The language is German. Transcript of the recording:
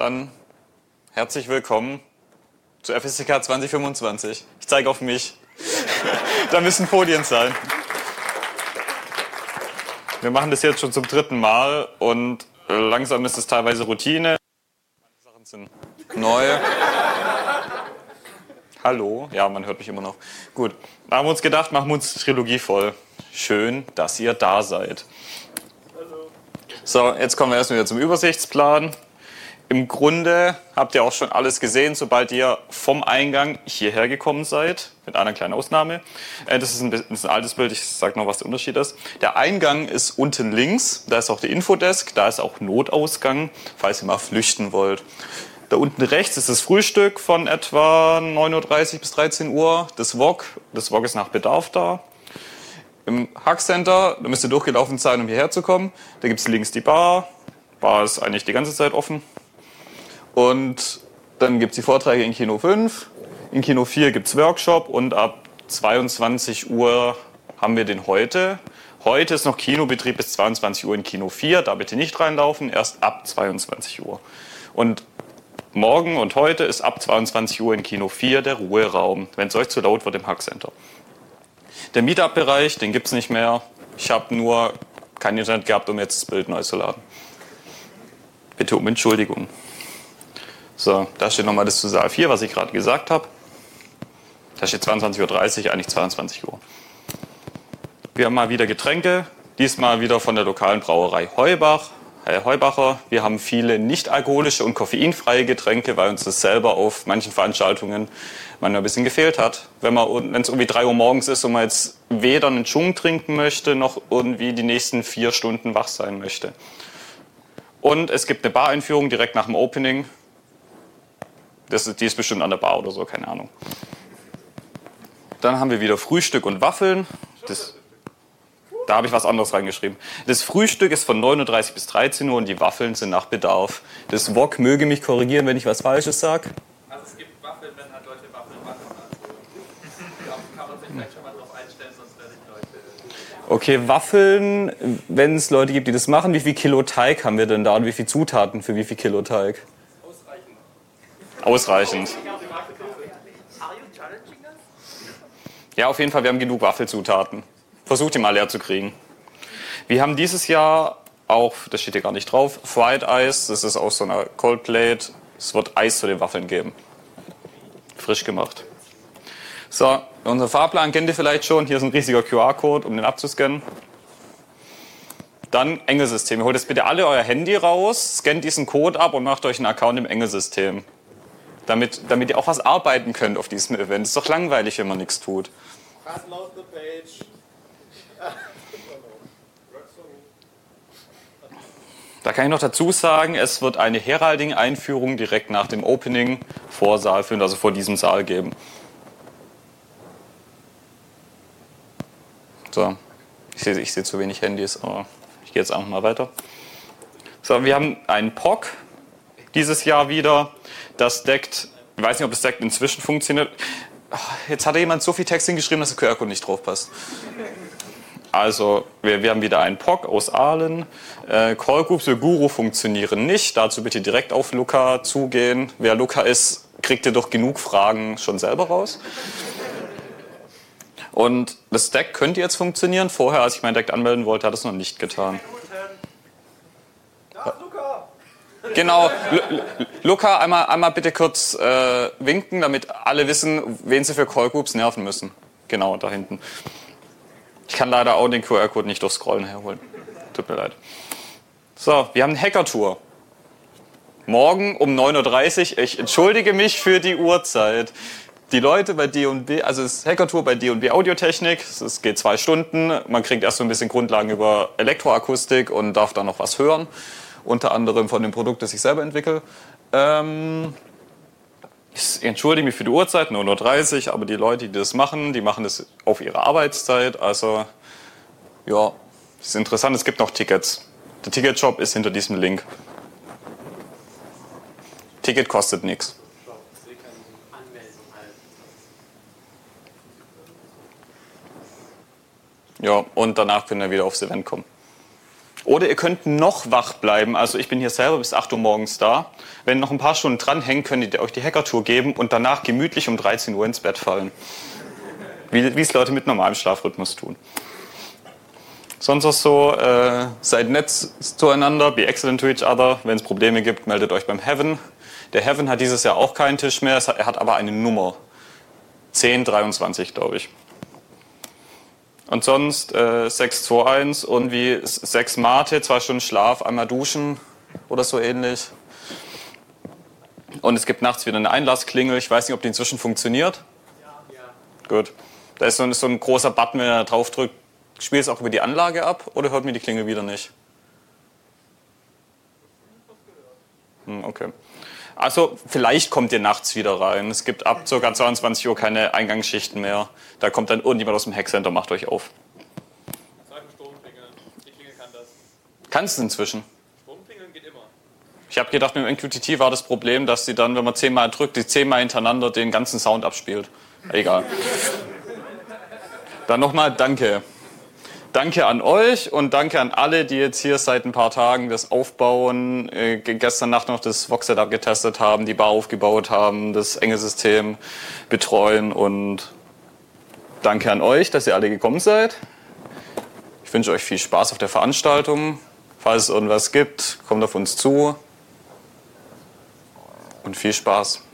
Dann herzlich willkommen zu FSCK 2025. Ich zeige auf mich. Da müssen Folien sein. Wir machen das jetzt schon zum 3. Mal und langsam ist es teilweise Routine. Manche Sachen sind neu. Hallo? Ja, man hört mich immer noch. Gut, da haben wir uns gedacht, machen wir uns die Trilogie voll. Schön, dass ihr da seid. So, jetzt kommen wir erstmal wieder zum Übersichtsplan. Im Grunde habt ihr auch schon alles gesehen, sobald ihr vom Eingang hierher gekommen seid, mit einer kleinen Ausnahme. Das ist ein altes Bild, ich sage noch, was der Unterschied ist. Der Eingang ist unten links, da ist auch der Infodesk, da ist auch Notausgang, falls ihr mal flüchten wollt. Da unten rechts ist das Frühstück von etwa 9:30 Uhr bis 13 Uhr, das Wok ist nach Bedarf da. Im Hackcenter, da müsst ihr durchgelaufen sein, um hierher zu kommen. Da gibt es links die Bar. Bar ist eigentlich die ganze Zeit offen. Und dann gibt es die Vorträge in Kino 5. In Kino 4 gibt es Workshop und ab 22 Uhr haben wir den heute. Heute ist noch Kinobetrieb bis 22 Uhr in Kino 4. Da bitte nicht reinlaufen, erst ab 22 Uhr. Und morgen und heute ist ab 22 Uhr in Kino 4 der Ruheraum, wenn es euch zu laut wird im Hackcenter. Der Meetup-Bereich, den gibt es nicht mehr. Ich habe nur kein Internet gehabt, um jetzt das Bild neu zu laden. Bitte um Entschuldigung. So, da steht nochmal das zu Saal 4, was ich gerade gesagt habe. Da steht 22:30 Uhr, eigentlich 22 Uhr. Wir haben mal wieder Getränke, diesmal wieder von der lokalen Brauerei Heubach. Herr Heubacher, wir haben viele nicht-alkoholische und koffeinfreie Getränke, weil uns das selber auf manchen Veranstaltungen manchmal ein bisschen gefehlt hat. Wenn es irgendwie 3 Uhr morgens ist und man jetzt weder einen Chung trinken möchte, noch irgendwie die nächsten 4 Stunden wach sein möchte. Und es gibt eine Bar-Einführung direkt nach dem Opening. Die ist bestimmt an der Bar oder so, keine Ahnung. Dann haben wir wieder Frühstück und Waffeln. Da habe ich was anderes reingeschrieben. Das Frühstück ist von 9:30 Uhr bis 13 Uhr und die Waffeln sind nach Bedarf. Das Wok möge mich korrigieren, wenn ich was Falsches sage. Also es gibt Waffeln, wenn halt Leute Waffeln machen. Also kann man sich vielleicht schon mal drauf einstellen, sonst werde ich Leute... Okay, Waffeln, wenn es Leute gibt, die das machen, wie viel Kilo Teig haben wir denn da und wie viele Zutaten für wie viel Kilo Teig? Ausreichend. Ja, auf jeden Fall, wir haben genug Waffelzutaten. Versucht die mal leer zu kriegen. Wir haben dieses Jahr auch, das steht hier gar nicht drauf, Fried Ice, das ist aus so einer Cold Plate. Es wird Eis zu den Waffeln geben. Frisch gemacht. So, unser Fahrplan kennt ihr vielleicht schon. Hier ist ein riesiger QR-Code, um den abzuscannen. Dann Engelsystem. Ihr holt jetzt bitte alle euer Handy raus, scannt diesen Code ab und macht euch einen Account im Engelsystem. Damit ihr auch was arbeiten könnt auf diesem Event. Ist doch langweilig, wenn man nichts tut. Load the page. Da kann ich noch dazu sagen, es wird eine Heralding-Einführung direkt nach dem Opening vor Saal 5, also vor diesem Saal geben. So, ich sehe zu wenig Handys, aber ich gehe jetzt einfach mal weiter. So, wir haben einen POC dieses Jahr wieder. Das deckt, ich weiß nicht, ob das deckt inzwischen funktioniert. Jetzt hat jemand so viel Text hingeschrieben, dass der QR-Code nicht drauf passt. Also, wir haben wieder einen POC aus Aalen. Callgroups für Guru funktionieren nicht. Dazu bitte direkt auf Luca zugehen. Wer Luca ist, kriegt ihr doch genug Fragen schon selber raus. Und das Deck könnte jetzt funktionieren. Vorher, als ich mein Deck anmelden wollte, hat es noch nicht getan. Da ist Luca! Genau, Luca, einmal bitte kurz winken, damit alle wissen, wen sie für Callgroups nerven müssen. Genau, da hinten. Ich kann leider auch den QR-Code nicht durch Scrollen herholen. Tut mir leid. So, wir haben eine Hackertour. Morgen um 9:30 Uhr. Ich entschuldige mich für die Uhrzeit. Die Leute bei D&B, also es ist Hackertour bei D&B Audiotechnik. Es geht 2 Stunden. Man kriegt erst so ein bisschen Grundlagen über Elektroakustik und darf dann noch was hören. Unter anderem von dem Produkt, das ich selber entwickle. Ich entschuldige mich für die Uhrzeit, 9:30 Uhr, aber die Leute, die das machen, die machen das auf ihre Arbeitszeit. Also, ja, das ist interessant. Es gibt noch Tickets. Der Ticketshop ist hinter diesem Link. Ticket kostet nichts. Ja, und danach können wir wieder aufs Event kommen. Oder ihr könnt noch wach bleiben. Also ich bin hier selber bis 8 Uhr morgens da. Wenn noch ein paar Stunden dranhängen, könnt ihr euch die Hackertour geben und danach gemütlich um 13 Uhr ins Bett fallen. Wie es Leute mit normalem Schlafrhythmus tun. Sonst auch so, seid nett zueinander, be excellent to each other. Wenn es Probleme gibt, meldet euch beim Heaven. Der Heaven hat dieses Jahr auch keinen Tisch mehr, er hat aber eine Nummer. 1023, glaube ich. Und sonst 621 und wie 6 Mate, 2 Stunden Schlaf, einmal duschen oder so ähnlich. Und es gibt nachts wieder eine Einlassklingel. Ich weiß nicht, ob die inzwischen funktioniert. Ja. Gut. Da ist so ein großer Button, wenn ihr da drauf drückt. Spielt es auch über die Anlage ab oder hört mir die Klingel wieder nicht? Okay. Also vielleicht kommt ihr nachts wieder rein. Es gibt ab ca. 22 Uhr keine Eingangsschichten mehr. Da kommt dann irgendjemand aus dem Hackcenter, macht euch auf. Stromklingeln. Die Klingel kann das. Kannst du inzwischen? Stromklingeln geht immer. Ich habe gedacht, mit dem MQTT war das Problem, dass sie dann, wenn man 10-mal drückt, die 10-mal hintereinander den ganzen Sound abspielt. Egal. Dann nochmal Danke. Danke an euch und danke an alle, die jetzt hier seit ein paar Tagen das aufbauen, gestern Nacht noch das VOX-Setup getestet haben, die Bar aufgebaut haben, das enge System betreuen und danke an euch, dass ihr alle gekommen seid. Ich wünsche euch viel Spaß auf der Veranstaltung. Falls es irgendwas gibt, kommt auf uns zu und viel Spaß.